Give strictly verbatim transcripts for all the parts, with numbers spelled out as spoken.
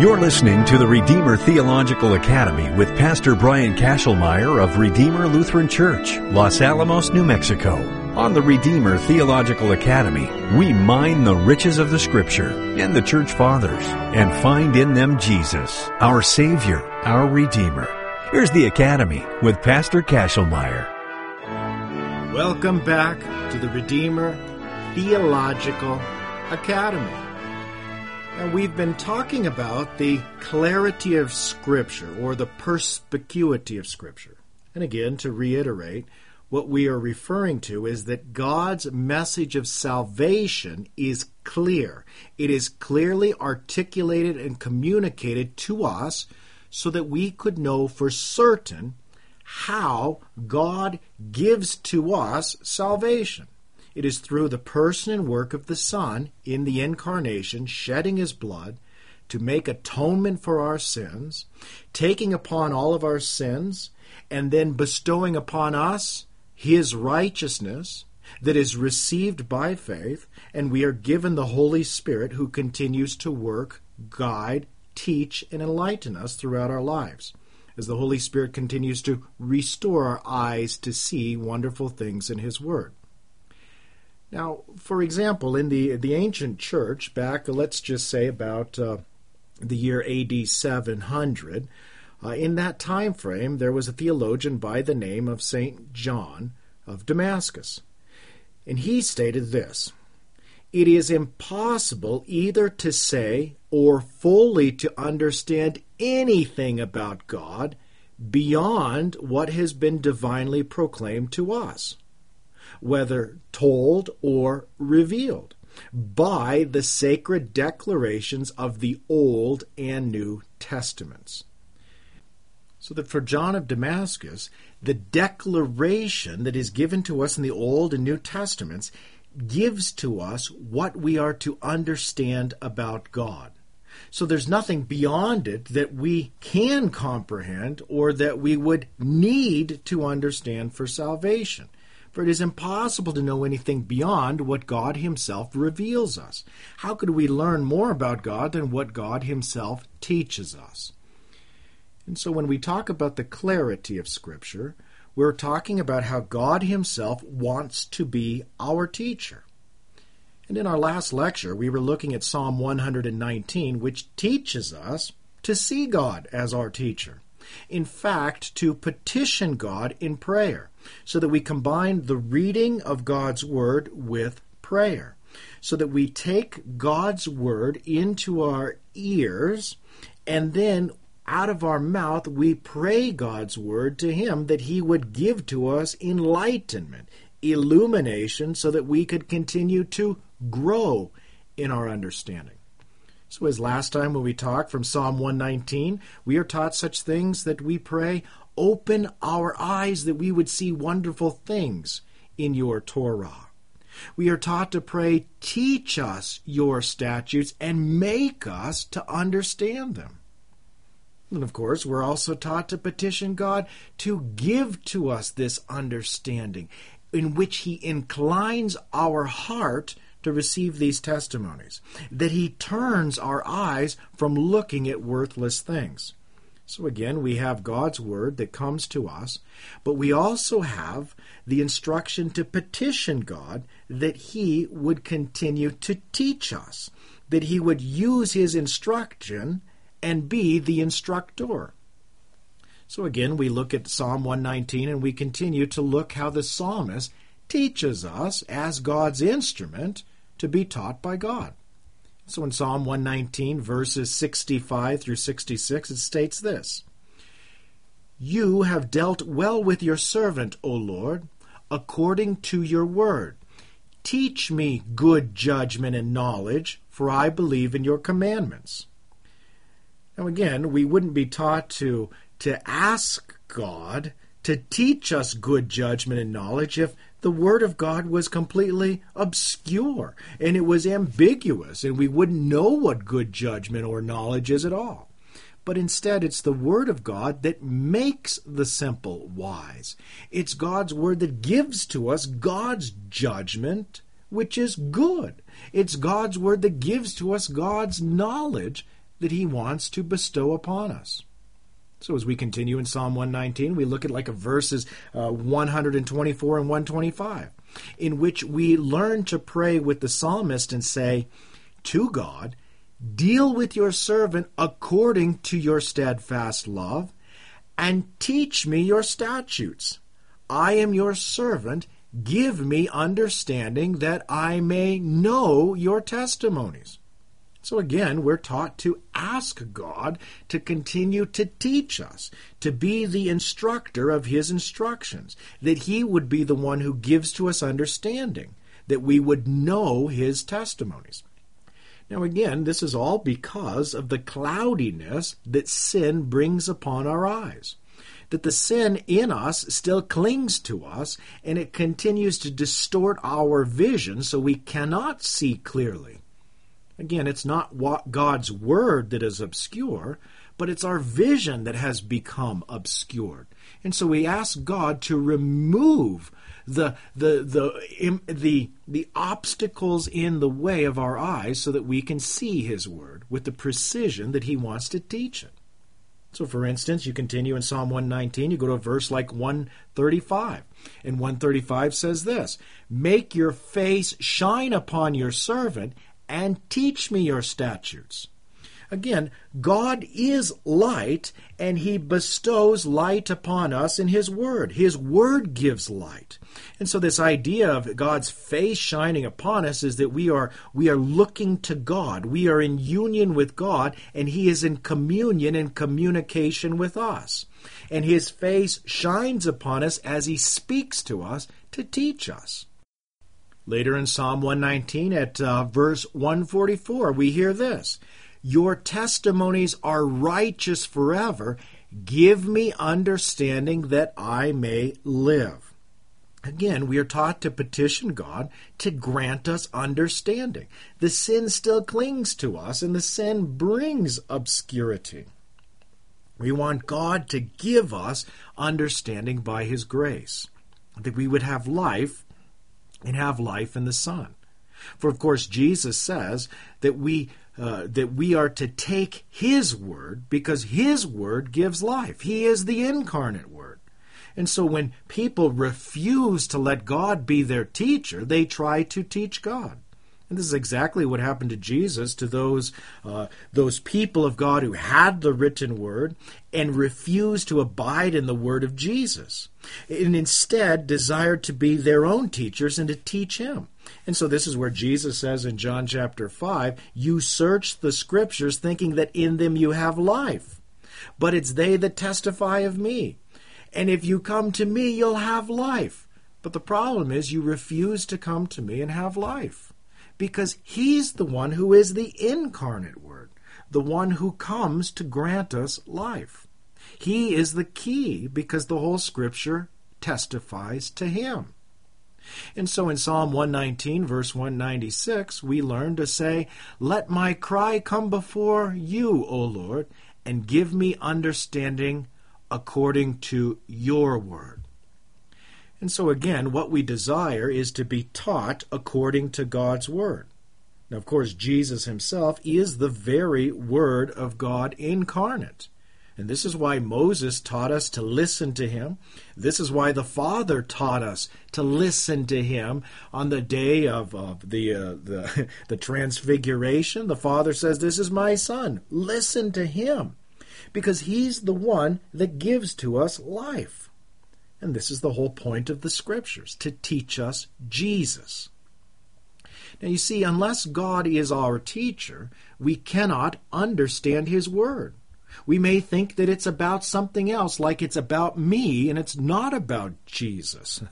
You're listening to the Redeemer Theological Academy with Pastor Brian Kashelmeyer of Redeemer Lutheran Church, Los Alamos, New Mexico. On the Redeemer Theological Academy, we mine the riches of the Scripture and the Church Fathers and find in them Jesus, our Savior, our Redeemer. Here's the Academy with Pastor Kashelmeyer. Welcome back to the Redeemer Theological Academy. Now, we've been talking about the clarity of Scripture, or the perspicuity of Scripture. And again, to reiterate, what we are referring to is that God's message of salvation is clear. It is clearly articulated and communicated to us so that we could know for certain how God gives to us salvation. It is through the person and work of the Son in the incarnation, shedding His blood to make atonement for our sins, taking upon all of our sins, and then bestowing upon us His righteousness that is received by faith, and we are given the Holy Spirit who continues to work, guide, teach, and enlighten us throughout our lives, as the Holy Spirit continues to restore our eyes to see wonderful things in His Word. Now, for example, in the the ancient church, back, let's just say, about uh, the year A D seven hundred, uh, in that time frame, there was a theologian by the name of Saint John of Damascus. And he stated this: "It is impossible either to say or fully to understand anything about God beyond what has been divinely proclaimed to us, whether told or revealed, by the sacred declarations of the Old and New Testaments." So that for John of Damascus, the declaration that is given to us in the Old and New Testaments gives to us what we are to understand about God. So there's nothing beyond it that we can comprehend or that we would need to understand for salvation. For it is impossible to know anything beyond what God Himself reveals us. How could we learn more about God than what God Himself teaches us? And so when we talk about the clarity of Scripture, we're talking about how God Himself wants to be our teacher. And in our last lecture, we were looking at Psalm one hundred nineteen, which teaches us to see God as our teacher. In fact, to petition God in prayer, so that we combine the reading of God's Word with prayer, so that we take God's Word into our ears, and then out of our mouth we pray God's Word to Him that He would give to us enlightenment, illumination, so that we could continue to grow in our understanding. So as last time when we talked from Psalm one nineteen, we are taught such things that we pray, "Open our eyes that we would see wonderful things in your Torah." We are taught to pray, "Teach us your statutes and make us to understand them." And of course, we're also taught to petition God to give to us this understanding in which He inclines our heart to receive these testimonies, that He turns our eyes from looking at worthless things. So again, we have God's Word that comes to us, but we also have the instruction to petition God that He would continue to teach us, that He would use His instruction and be the instructor. So again, we look at Psalm one nineteen and we continue to look how the psalmist teaches us as God's instrument to be taught by God. So in Psalm one nineteen, verses sixty-five through sixty-six, it states this: "You have dealt well with your servant, O Lord, according to your word. Teach me good judgment and knowledge, for I believe in your commandments." Now again, we wouldn't be taught to, to ask God to teach us good judgment and knowledge if the Word of God was completely obscure and it was ambiguous and we wouldn't know what good judgment or knowledge is at all. But instead, it's the Word of God that makes the simple wise. It's God's Word that gives to us God's judgment, which is good. It's God's Word that gives to us God's knowledge that he wants to bestow upon us. So as we continue in Psalm one nineteen, we look at like a verses uh, one twenty-four and one twenty-five, in which we learn to pray with the psalmist and say, to God, deal with your servant according to your steadfast love, and teach me your statutes. I am your servant. Give me understanding that I may know your testimonies. So again, we're taught to ask God to continue to teach us, to be the instructor of his instructions, that he would be the one who gives to us understanding, that we would know his testimonies. Now again, this is all because of the cloudiness that sin brings upon our eyes, that the sin in us still clings to us, and it continues to distort our vision so we cannot see clearly. Again, it's not what God's word that is obscure, but it's our vision that has become obscured. And so we ask God to remove the the the the the obstacles in the way of our eyes so that we can see his word with the precision that he wants to teach it. So for instance, you continue in Psalm one nineteen, you go to a verse like one thirty-five. And one thirty-five says this, make your face shine upon your servant and teach me your statutes. Again, God is light, and he bestows light upon us in his word. His word gives light. And so this idea of God's face shining upon us is that we are we are looking to God. We are in union with God, and he is in communion and communication with us. And his face shines upon us as he speaks to us to teach us. Later in Psalm one nineteen at uh, verse one forty-four, we hear this, your testimonies are righteous forever. Give me understanding that I may live. Again, we are taught to petition God to grant us understanding. The sin still clings to us, and the sin brings obscurity. We want God to give us understanding by his grace, that we would have life and have life in the Son. For of course Jesus says that we uh, that we are to take his word because his word gives life. He is the incarnate word. And so when people refuse to let God be their teacher, they try to teach God. And this is exactly what happened to Jesus, to those uh, those people of God who had the written word and refused to abide in the word of Jesus, and instead desired to be their own teachers and to teach him. And so this is where Jesus says in John chapter five, you search the scriptures thinking that in them you have life, but it's they that testify of me. And if you come to me, you'll have life. But the problem is you refuse to come to me and have life, because he's the one who is the incarnate word, the one who comes to grant us life. He is the key because the whole scripture testifies to him. And so in Psalm one nineteen, verse one ninety-six, we learn to say, let my cry come before you, O Lord, and give me understanding according to your word. And so again, what we desire is to be taught according to God's word. Now, of course, Jesus himself is the very word of God incarnate. And this is why Moses taught us to listen to him. This is why the Father taught us to listen to him on the day of, of the, uh, the, the transfiguration. The Father says, this is my Son. Listen to him, because he's the one that gives to us life. And this is the whole point of the Scriptures, to teach us Jesus. Now you see, unless God is our teacher, we cannot understand his word. We may think that it's about something else, like it's about me, and it's not about Jesus.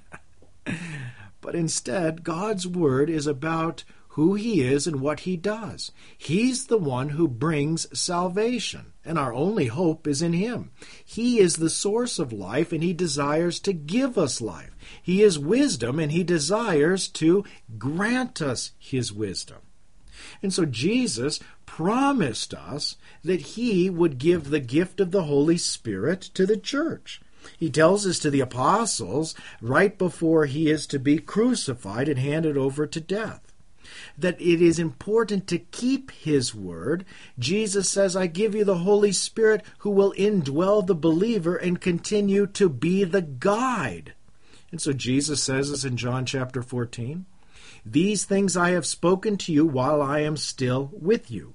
But instead, God's word is about who he is and what he does. He's the one who brings salvation, and our only hope is in him. He is the source of life, and he desires to give us life. He is wisdom, and he desires to grant us his wisdom. And so Jesus promised us that he would give the gift of the Holy Spirit to the church. He tells us to the apostles right before he is to be crucified and handed over to death. that it is important to keep His word. Jesus says, I give you the Holy Spirit who will indwell the believer and continue to be the guide. And so Jesus says this in John chapter fourteen, these things I have spoken to you while I am still with you.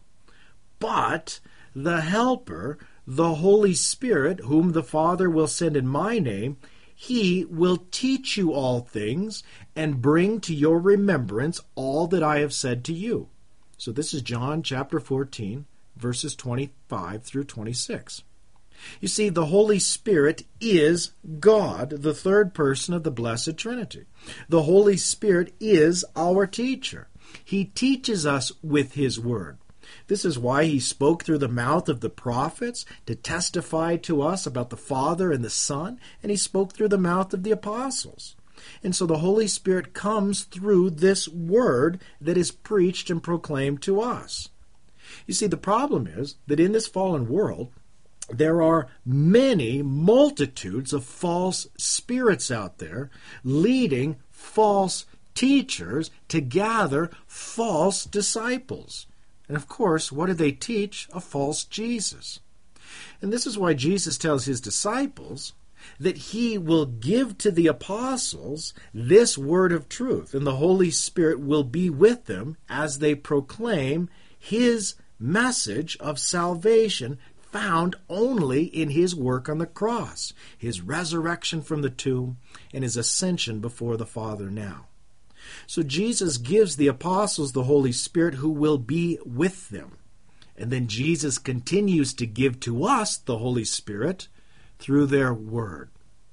But the Helper, the Holy Spirit, whom the Father will send in my name, He will teach you all things and bring to your remembrance all that I have said to you. So this is John chapter fourteen, verses twenty-five through twenty-six. You see, the Holy Spirit is God, the third person of the Blessed Trinity. The Holy Spirit is our teacher. He teaches us with His word. This is why He spoke through the mouth of the prophets to testify to us about the Father and the Son, and He spoke through the mouth of the apostles. And so the Holy Spirit comes through this word that is preached and proclaimed to us. You see, the problem is that in this fallen world, there are many multitudes of false spirits out there leading false teachers to gather false disciples. And of course, what do they teach? A false Jesus. And this is why Jesus tells His disciples that He will give to the apostles this word of truth, and the Holy Spirit will be with them as they proclaim His message of salvation found only in His work on the cross, His resurrection from the tomb, and His ascension before the Father now. So Jesus gives the apostles the Holy Spirit who will be with them. And then Jesus continues to give to us the Holy Spirit through their word.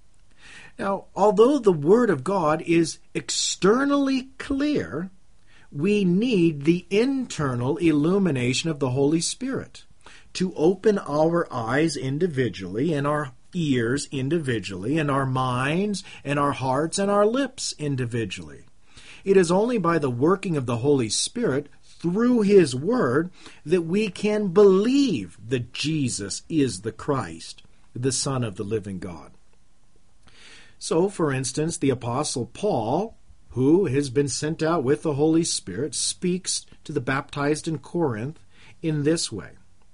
Now, although the word of God is externally clear, we need the internal illumination of the Holy Spirit to open our eyes individually and our ears individually and our minds and our hearts and our lips individually. It is only by the working of the Holy Spirit through His word that we can believe that Jesus is the Christ, the Son of the living God. So, for instance, the Apostle Paul, who has been sent out with the Holy Spirit, speaks to the baptized in Corinth in this way.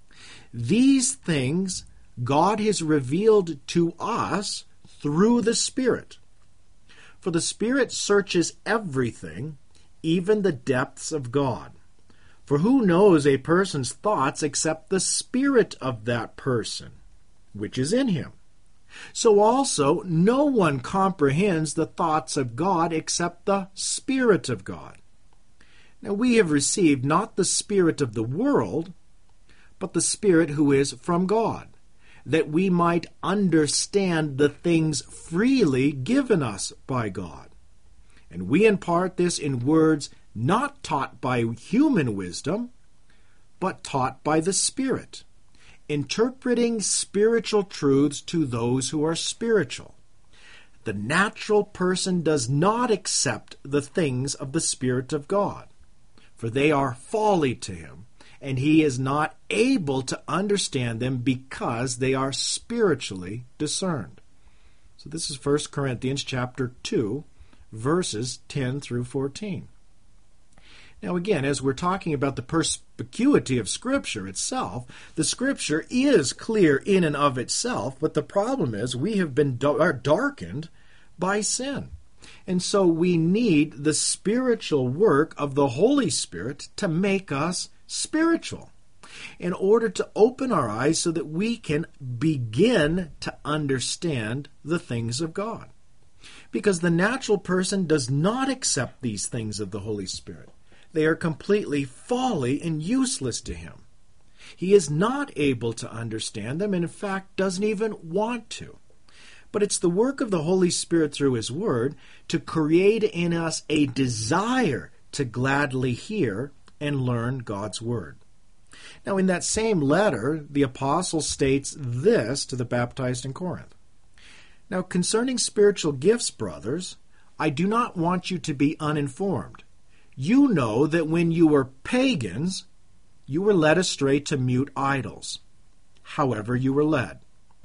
These things God has revealed to us through the Spirit. For the Spirit searches everything, even the depths of God. For who knows a person's thoughts except the spirit of that person, which is in him? So also no one comprehends the thoughts of God except the Spirit of God. Now we have received not the spirit of the world, but the Spirit who is from God, that we might understand the things freely given us by God. And we impart this in words not taught by human wisdom, but taught by the Spirit, interpreting spiritual truths to those who are spiritual. The natural person does not accept the things of the Spirit of God, for they are folly to him, and he is not able to understand them because they are spiritually discerned. So this is First Corinthians chapter two, verses ten through fourteen. Now again, as we're talking about the perspicuity of Scripture itself, the Scripture is clear in and of itself, but the problem is we have been darkened by sin. And so we need the spiritual work of the Holy Spirit to make us spiritual, in order to open our eyes so that we can begin to understand the things of God. Because the natural person does not accept these things of the Holy Spirit. They are completely folly and useless to him. He is not able to understand them, and in fact doesn't even want to. But it's the work of the Holy Spirit through His Word to create in us a desire to gladly hear and learn God's Word. Now, in that same letter, the apostle states this to the baptized in Corinth. Now, concerning spiritual gifts, brothers, I do not want you to be uninformed. You know that when you were pagans, you were led astray to mute idols, however you were led.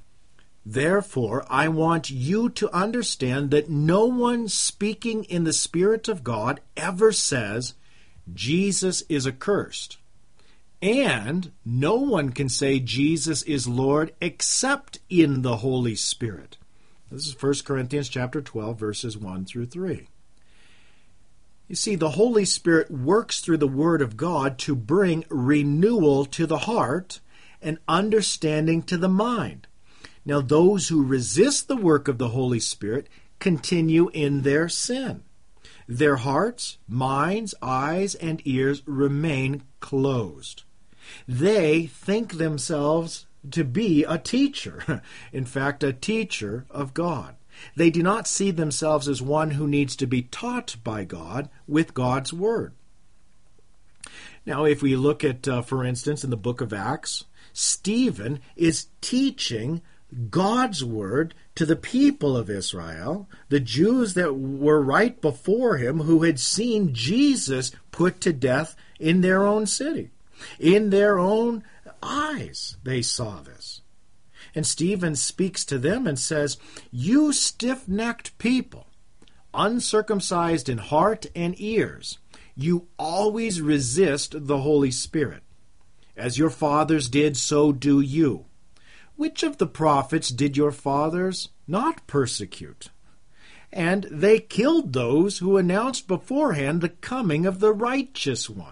Therefore, I want you to understand that no one speaking in the Spirit of God ever says, Jesus is accursed. And no one can say Jesus is Lord except in the Holy Spirit. This is First Corinthians chapter twelve, verses one through three. You see, the Holy Spirit works through the Word of God to bring renewal to the heart and understanding to the mind. Now, those who resist the work of the Holy Spirit continue in their sin. Their hearts, minds, eyes, and ears remain closed. They think themselves to be a teacher, in fact, a teacher of God. They do not see themselves as one who needs to be taught by God with God's Word. Now, if we look at, uh, for instance, in the book of Acts, Stephen is teaching God's Word to the people of Israel, the Jews that were right before him who had seen Jesus put to death in their own city. In their own eyes, they saw this. And Stephen speaks to them and says, "You stiff-necked people, uncircumcised in heart and ears, you always resist the Holy Spirit. As your fathers did, so do you. Which of the prophets did your fathers not persecute? And they killed those who announced beforehand the coming of the righteous one,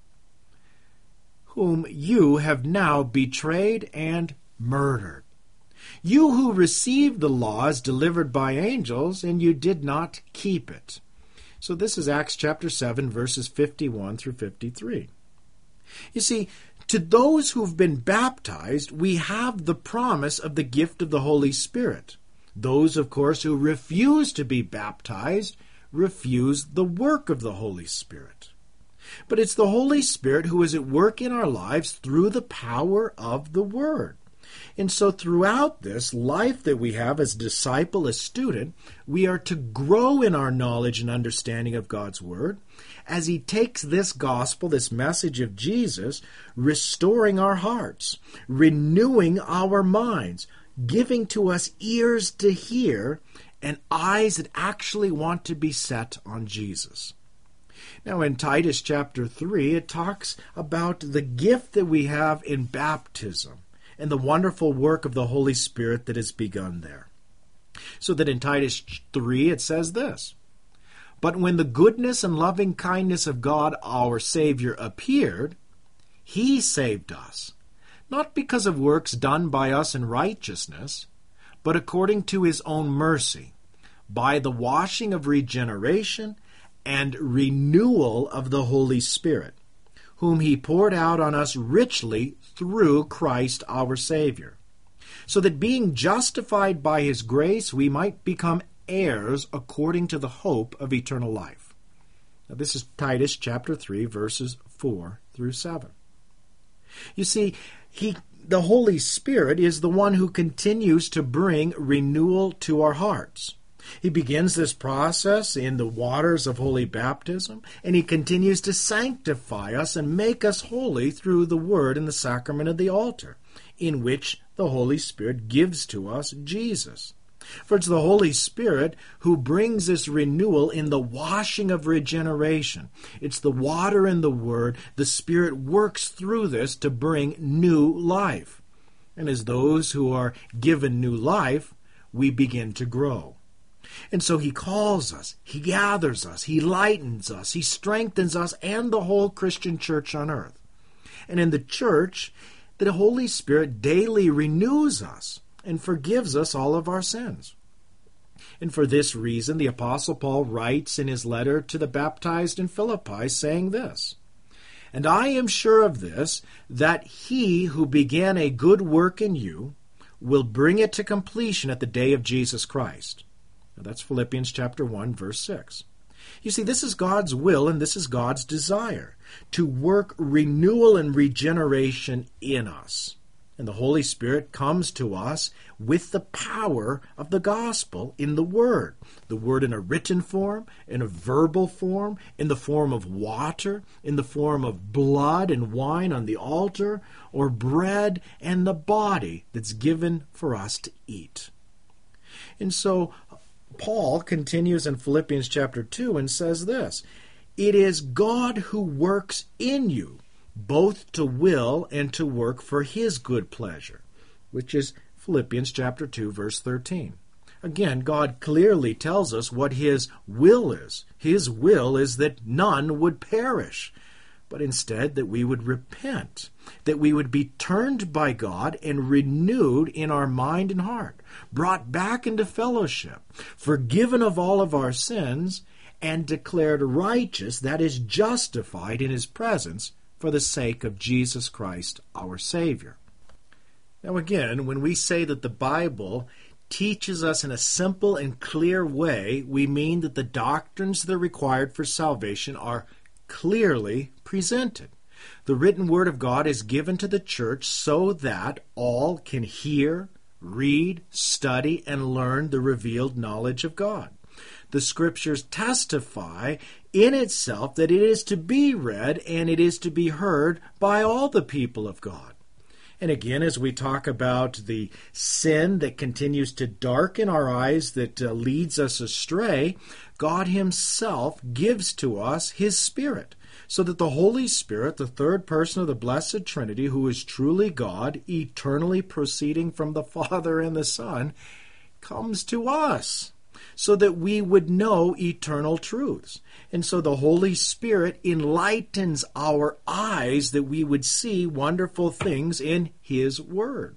whom you have now betrayed and murdered. You who received the laws delivered by angels, and you did not keep it." So this is Acts chapter seven, verses fifty-one through fifty-three. You see, to those who've been baptized, we have the promise of the gift of the Holy Spirit. Those, of course, who refuse to be baptized, refuse the work of the Holy Spirit. But it's the Holy Spirit who is at work in our lives through the power of the Word. And so throughout this life that we have as disciple, as student, we are to grow in our knowledge and understanding of God's Word as He takes this gospel, this message of Jesus, restoring our hearts, renewing our minds, giving to us ears to hear and eyes that actually want to be set on Jesus. Now, in Titus chapter three, it talks about the gift that we have in baptism and the wonderful work of the Holy Spirit that has begun there. So that in Titus three, it says this, "But when the goodness and loving kindness of God our Savior appeared, He saved us, not because of works done by us in righteousness, but according to His own mercy, by the washing of regeneration and renewal of the Holy Spirit, whom He poured out on us richly through Christ our Savior, so that being justified by His grace, we might become heirs according to the hope of eternal life." Now, this is Titus chapter three, verses four through seven. You see, he, the Holy Spirit is the one who continues to bring renewal to our hearts. He begins this process in the waters of holy baptism, and He continues to sanctify us and make us holy through the Word and the sacrament of the altar, in which the Holy Spirit gives to us Jesus. For it's the Holy Spirit who brings this renewal in the washing of regeneration. It's the water and the Word. The Spirit works through this to bring new life. And as those who are given new life, we begin to grow. And so He calls us, He gathers us, He lightens us, He strengthens us and the whole Christian church on earth. And in the church, the Holy Spirit daily renews us and forgives us all of our sins. And for this reason, the Apostle Paul writes in his letter to the baptized in Philippi, saying this, "And I am sure of this, that He who began a good work in you will bring it to completion at the day of Jesus Christ." Now, that's Philippians chapter one, verse six. You see, this is God's will and this is God's desire, to work renewal and regeneration in us. And the Holy Spirit comes to us with the power of the gospel in the Word. The Word in a written form, in a verbal form, in the form of water, in the form of blood and wine on the altar, or bread and the body that's given for us to eat. And so Paul continues in Philippians chapter two and says this, It is God who works in you, both to will and to work for his good pleasure, which is Philippians chapter two, verse thirteen. Again, God clearly tells us what his will is. His will is that none would perish, but instead that we would repent, that we would be turned by God and renewed in our mind and heart, brought back into fellowship, forgiven of all of our sins, and declared righteous, that is, justified in his presence for the sake of Jesus Christ, our Savior. Now again, when we say that the Bible teaches us in a simple and clear way, we mean that the doctrines that are required for salvation are clearly presented. The written Word of God is given to the church so that all can hear, read, study, and learn the revealed knowledge of God. The Scriptures testify in itself that it is to be read and it is to be heard by all the people of God. And again, as we talk about the sin that continues to darken our eyes, that uh, leads us astray, God himself gives to us his Spirit, so that the Holy Spirit, the third person of the Blessed Trinity, who is truly God, eternally proceeding from the Father and the Son, comes to us, so that we would know eternal truths. And so the Holy Spirit enlightens our eyes that we would see wonderful things in his Word.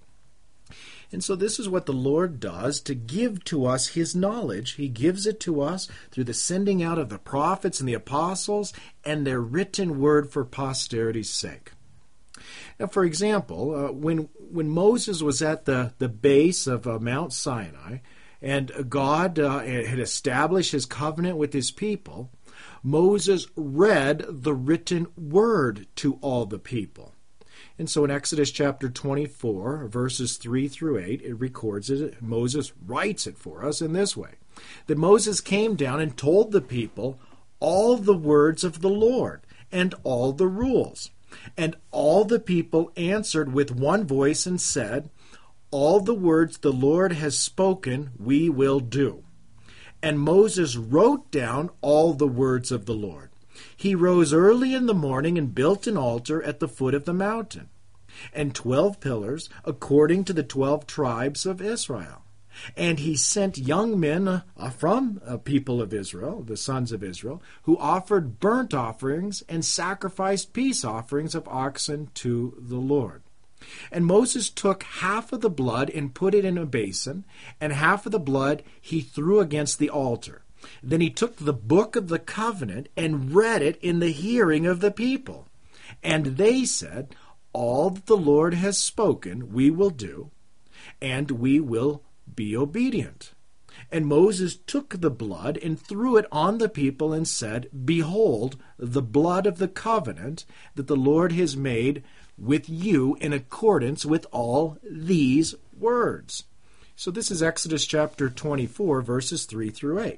And so this is what the Lord does to give to us his knowledge. He gives it to us through the sending out of the prophets and the apostles and their written word for posterity's sake. Now, for example, uh, when when Moses was at the, the base of uh, Mount Sinai, and God uh, had established his covenant with his people, Moses read the written word to all the people. And so in Exodus chapter twenty-four, verses three through eight, it records it. Moses writes it for us in this way: that Moses came down and told the people all the words of the Lord and all the rules. And all the people answered with one voice and said, "All the words the Lord has spoken, we will do." And Moses wrote down all the words of the Lord. He rose early in the morning and built an altar at the foot of the mountain, and twelve pillars according to the twelve tribes of Israel. And he sent young men uh, from a people of Israel, the sons of Israel, who offered burnt offerings and sacrificed peace offerings of oxen to the Lord. And Moses took half of the blood and put it in a basin, and half of the blood he threw against the altar. Then he took the book of the covenant and read it in the hearing of the people. And they said, "All that the Lord has spoken we will do, and we will be obedient." And Moses took the blood and threw it on the people and said, "Behold, the blood of the covenant that the Lord has made with you in accordance with all these words." So this is Exodus chapter twenty-four, verses three through eight.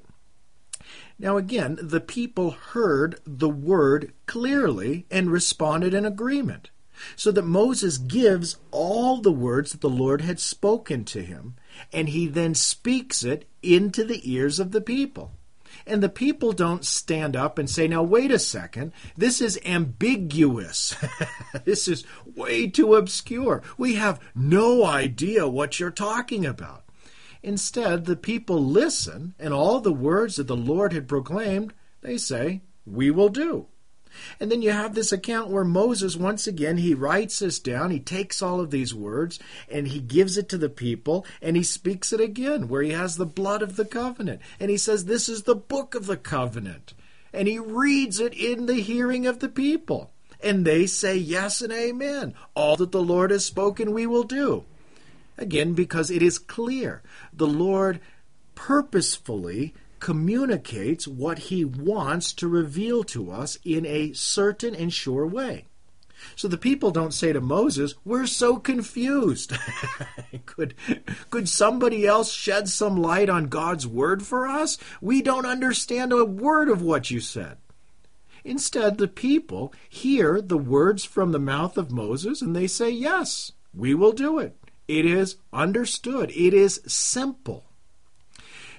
Now again, the people heard the word clearly and responded in agreement, so that Moses gives all the words that the Lord had spoken to him, and he then speaks it into the ears of the people. And the people don't stand up and say, "Now wait a second, this is ambiguous. This is way too obscure. We have no idea what you're talking about." Instead, the people listen, and all the words that the Lord had proclaimed, they say, "We will do." And then you have this account where Moses, once again, he writes this down, he takes all of these words, and he gives it to the people, and he speaks it again, where he has the blood of the covenant. And he says, "This is the book of the covenant." And he reads it in the hearing of the people. And they say, "Yes and amen. All that the Lord has spoken, we will do." Again, because it is clear. The Lord purposefully communicates what he wants to reveal to us in a certain and sure way. So the people don't say to Moses, "We're so confused." could, could somebody else shed some light on God's word for us? We don't understand a word of what you said. Instead, the people hear the words from the mouth of Moses and they say, "Yes, we will do it." It is understood. It is simple.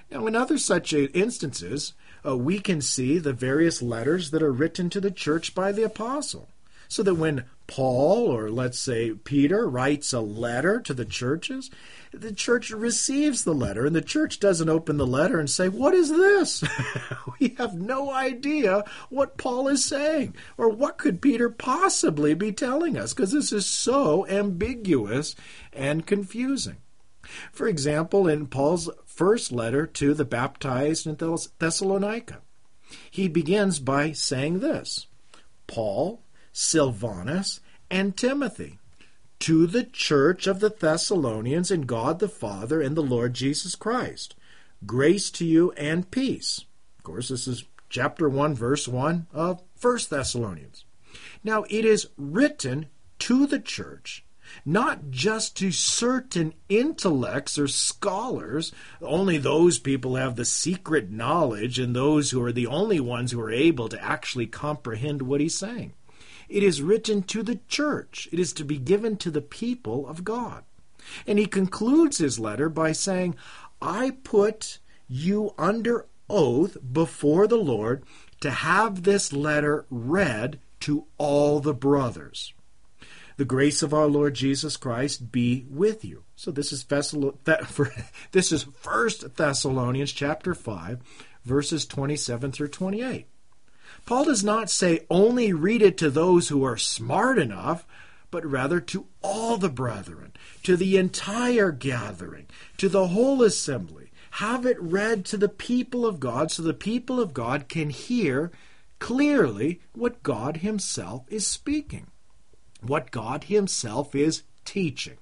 Now, in other such instances, uh, we can see the various letters that are written to the church by the apostle. So that when Paul, or let's say Peter, writes a letter to the churches, the church receives the letter, and the church doesn't open the letter and say, "What is this?" We have no idea what Paul is saying, or what could Peter possibly be telling us, because this is so ambiguous and confusing. For example, in Paul's first letter to the baptized in Thessalonica, he begins by saying this: Paul, Silvanus, and Timothy, to the church of the Thessalonians in God the Father and the Lord Jesus Christ. Grace to you and peace. Of course, this is chapter one, verse one of First Thessalonians. Now, it is written to the church, not just to certain intellects or scholars. Only those people have the secret knowledge, and those who are the only ones who are able to actually comprehend what he's saying. It is written to the church. It is to be given to the people of God. And he concludes his letter by saying, I put you under oath before the Lord to have this letter read to all the brothers. The grace of our Lord Jesus Christ be with you. So this is this is First Thessalonians chapter five, verses twenty-seven through twenty-eight. Paul does not say only read it to those who are smart enough, but rather to all the brethren, to the entire gathering, to the whole assembly. Have it read to the people of God so the people of God can hear clearly what God himself is speaking, what God himself is teaching.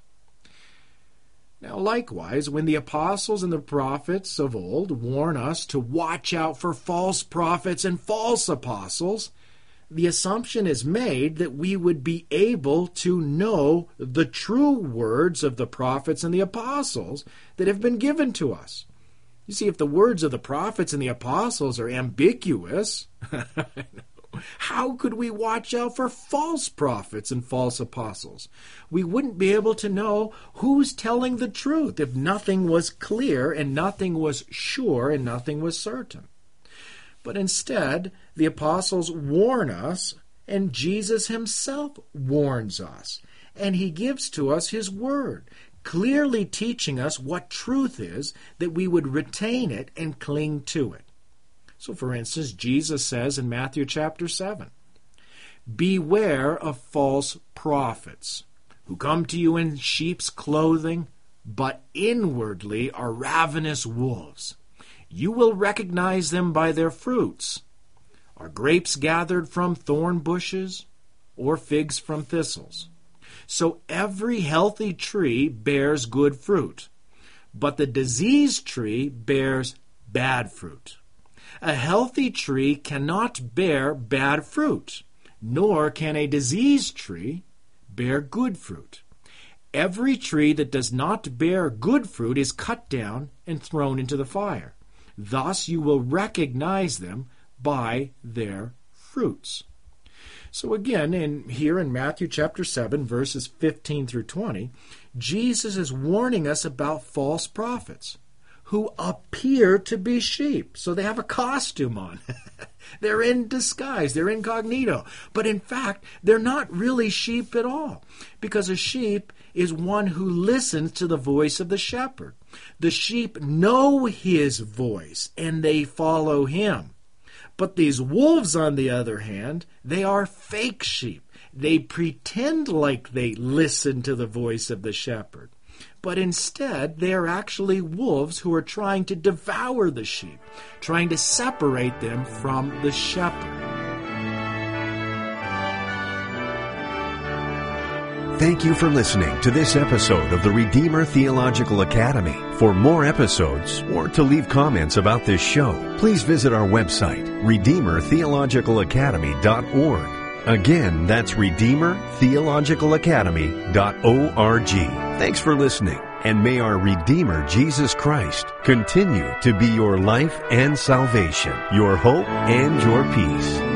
Now, likewise, when the apostles and the prophets of old warn us to watch out for false prophets and false apostles, the assumption is made that we would be able to know the true words of the prophets and the apostles that have been given to us. You see, if the words of the prophets and the apostles are ambiguous, how could we watch out for false prophets and false apostles? We wouldn't be able to know who's telling the truth if nothing was clear and nothing was sure and nothing was certain. But instead, the apostles warn us, and Jesus himself warns us. And he gives to us his word, clearly teaching us what truth is, that we would retain it and cling to it. So, for instance, Jesus says in Matthew chapter seven, beware of false prophets, who come to you in sheep's clothing, but inwardly are ravenous wolves. You will recognize them by their fruits. Are grapes gathered from thorn bushes, or figs from thistles? So every healthy tree bears good fruit, but the diseased tree bears bad fruit. A healthy tree cannot bear bad fruit, nor can a diseased tree bear good fruit. Every tree that does not bear good fruit is cut down and thrown into the fire. Thus you will recognize them by their fruits. So again, in here in Matthew chapter seven, verses fifteen through twenty, Jesus is warning us about false prophets who appear to be sheep. So they have a costume on. They're in disguise. They're incognito. But in fact, they're not really sheep at all, because a sheep is one who listens to the voice of the shepherd. The sheep know his voice, and they follow him. But these wolves, on the other hand, they are fake sheep. They pretend like they listen to the voice of the shepherd. But instead, they are actually wolves who are trying to devour the sheep, trying to separate them from the shepherd. Thank you for listening to this episode of the Redeemer Theological Academy. For more episodes or to leave comments about this show, please visit our website, redeemer theological academy dot org. Again, that's redeemer theological academy dot org. Thanks for listening, and may our Redeemer Jesus Christ continue to be your life and salvation, your hope and your peace.